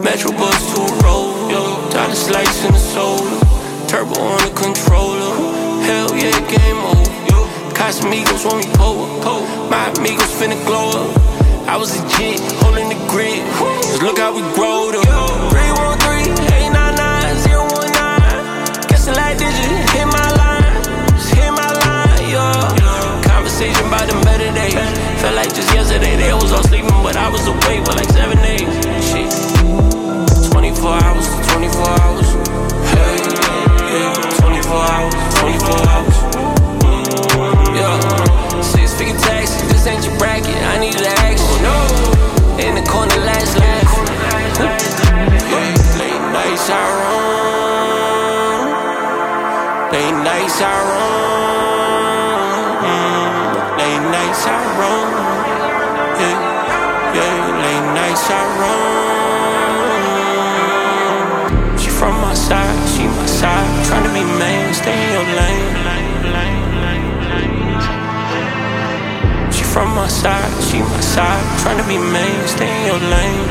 Metro bus to a roll, yo. Time to slice in the solar. Turbo on the controller. Hell yeah, game over. Casamigos want me pull up. My amigos finna glow up. I was legit, holding the grid. Just look how we growed up. 313, 899, 019. Guess the light digit, hit my line. Just hit my line, yeah. Conversation about them better days. Felt like just yesterday, they was all sleeping, but I was awake for like 7 days. Shit. 24 hours, 24 hours. Hey, yeah. 24 hours, 24 hours. Yeah. 6-figure taxes, this ain't your bracket. I need the action. No. In the corner, last laugh. Late nights I run. Late nights I run. Late nights I run. Yeah, late nights I run. She from my side, she my side. Tryna be main, stay in your lane. She from my side, she my side. Tryna be main, stay in your lane.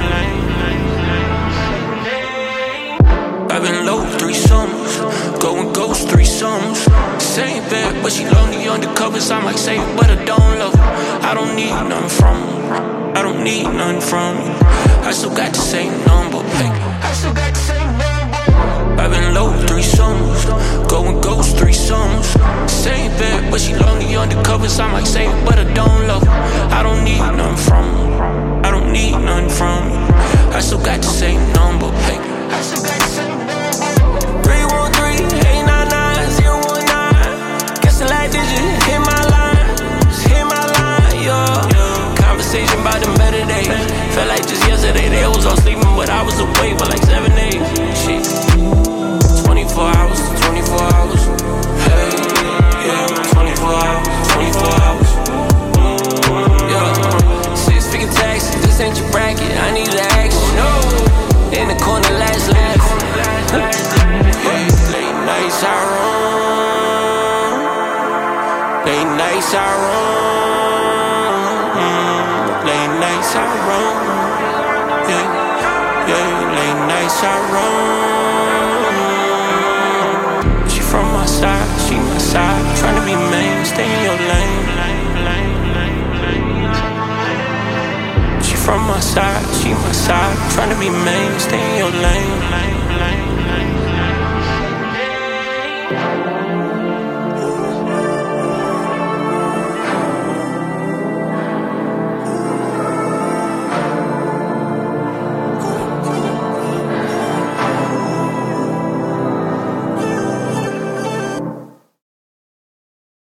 I've been low 3 summers, going ghost 3 summers. Same bad, but she lonely undercover. So I might say it, but I don't love her. I don't need nothing from her. I don't need nothing from you. I still got the same number. I still got the same number. I've been low 3 summers, going ghost 3 summers. Same bad, but she lonely undercover. So I might say it, but I don't love her. I don't need nothing from her. I don't need nothing from you. I still got the same number. I still got the same number. 313, 899, 019. Guess the light digit, hit my line. Just hit my line, yeah. Conversation about them better days. Felt like just yesterday, they was all sleeping, but I was awake for like 7 days. Shit. 24 hours, 24 hours. Hey, yeah. 24 hours, 24 hours. Yeah. 6-figure taxes, this ain't your bracket. I need the action. No. In the corner, last laugh. Late nights I run. Late nights I run. Late nights I run. Yeah, late nights I run. She from my side, she my side. Tryna be main, stay in your lane. She from my side, she my side. Tryna be main, stay in your lane.